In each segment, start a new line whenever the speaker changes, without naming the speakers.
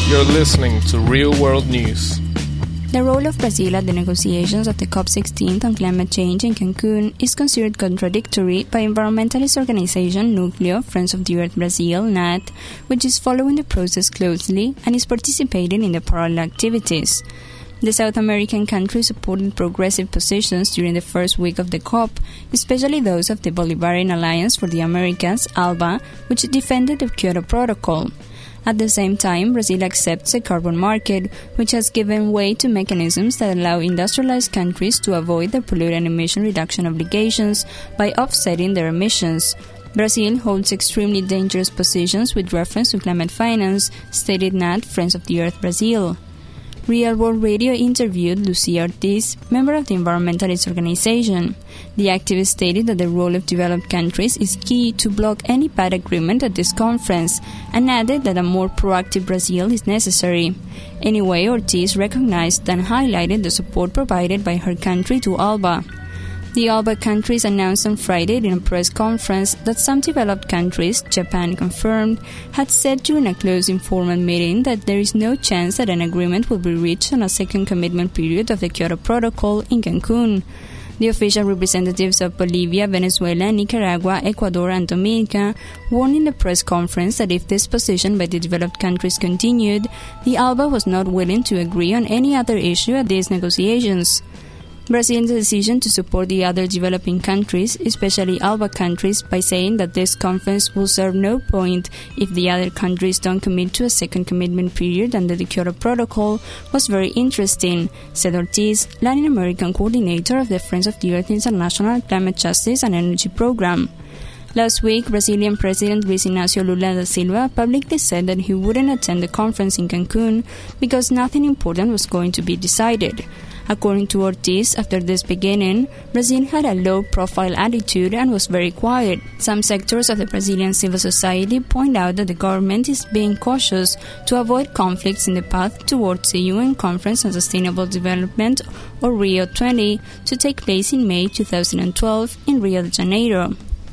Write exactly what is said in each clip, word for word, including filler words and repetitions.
You're listening to Real World News.
The role of Brazil at the negotiations of the COP sixteen on climate change in Cancun is considered contradictory by environmentalist organization Núcleo Friends of the Earth Brazil, N A T, which is following the process closely and is participating in the parallel activities. The South American country supported progressive positions during the first week of the COP, especially those of the Bolivarian Alliance for the Americas, ALBA, which defended the Kyoto Protocol. At the same time, Brazil accepts a carbon market, which has given way to mechanisms that allow industrialized countries to avoid their pollutant emission reduction obligations by offsetting their emissions. Brazil holds extremely dangerous positions with reference to climate finance, stated N A T Friends of the Earth Brazil. Real World Radio interviewed Lucia Ortiz, member of the environmentalist organization. The activist stated that the role of developed countries is key to block any bad agreement at this conference, and added that a more proactive Brazil is necessary. Anyway, Ortiz recognized and highlighted the support provided by her country to ALBA. The ALBA countries announced on Friday in a press conference that some developed countries, Japan confirmed, had said during a close informal meeting that there is no chance that an agreement will be reached on a second commitment period of the Kyoto Protocol in Cancun. The official representatives of Bolivia, Venezuela, Nicaragua, Ecuador, and Dominica warned in the press conference that if this position by the developed countries continued, the ALBA was not willing to agree on any other issue at these negotiations. Brazil's decision to support the other developing countries, especially ALBA countries, by saying that this conference will serve no point if the other countries don't commit to a second commitment period under the Kyoto Protocol, was very interesting, said Ortiz, Latin American coordinator of the Friends of the Earth International Climate Justice and Energy Program. Last week, Brazilian President Luiz Inácio Lula da Silva publicly said that he wouldn't attend the conference in Cancun because nothing important was going to be decided. According to Ortiz, after this beginning, Brazil had a low-profile attitude and was very quiet. Some sectors of the Brazilian civil society point out that the government is being cautious to avoid conflicts in the path towards the U N Conference on Sustainable Development, or Rio twenty, to take place in May twenty twelve in Rio de Janeiro.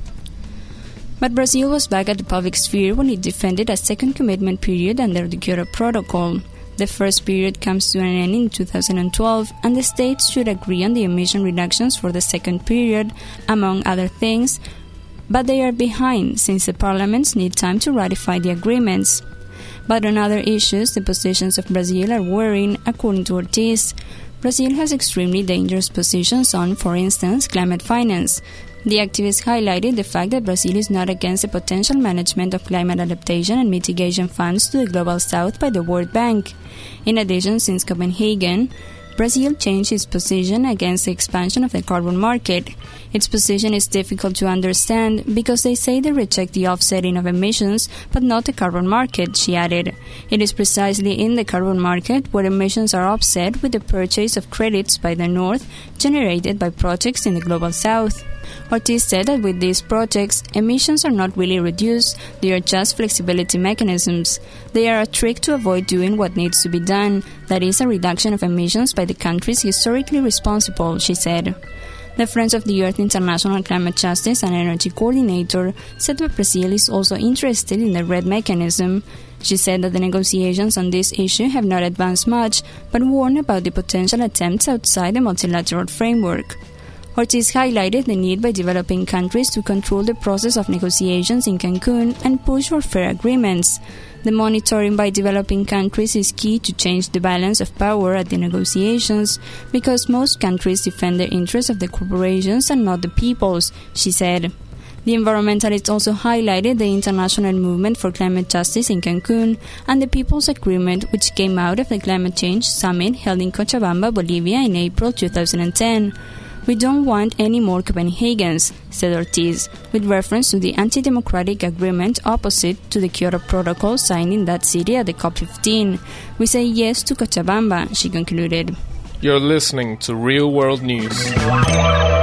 But Brazil was back at the public sphere when it defended a second commitment period under the Kyoto Protocol. The first period comes to an end in two thousand twelve, and the states should agree on the emission reductions for the second period, among other things, but they are behind since the parliaments need time to ratify the agreements. But on other issues, the positions of Brazil are worrying, according to Ortiz. Brazil has extremely dangerous positions on, for instance, climate finance. The activist highlighted the fact that Brazil is not against the potential management of climate adaptation and mitigation funds to the Global South by the World Bank. In addition, since Copenhagen, Brazil changed its position against the expansion of the carbon market. Its position is difficult to understand because they say they reject the offsetting of emissions, but not the carbon market, she added. It is precisely in the carbon market where emissions are offset with the purchase of credits by the North generated by projects in the Global South. Ortiz said that with these projects, emissions are not really reduced, they are just flexibility mechanisms. They are a trick to avoid doing what needs to be done, that is, a reduction of emissions by the countries historically responsible, she said. The Friends of the Earth International Climate Justice and Energy Coordinator said that Brazil is also interested in the REDD mechanism. She said that the negotiations on this issue have not advanced much, but warned about the potential attempts outside the multilateral framework. Ortiz highlighted the need by developing countries to control the process of negotiations in Cancun and push for fair agreements. The monitoring by developing countries is key to change the balance of power at the negotiations because most countries defend the interests of the corporations and not the people's, she said. The environmentalists also highlighted the international movement for climate justice in Cancun and the People's Agreement which came out of the Climate Change Summit held in Cochabamba, Bolivia in April two thousand ten. We don't want any more Copenhagens, said Ortiz, with reference to the anti-democratic agreement opposite to the Kyoto Protocol signed in that city at the COP fifteen. We say yes to Cochabamba, she concluded.
You're listening to Real World News.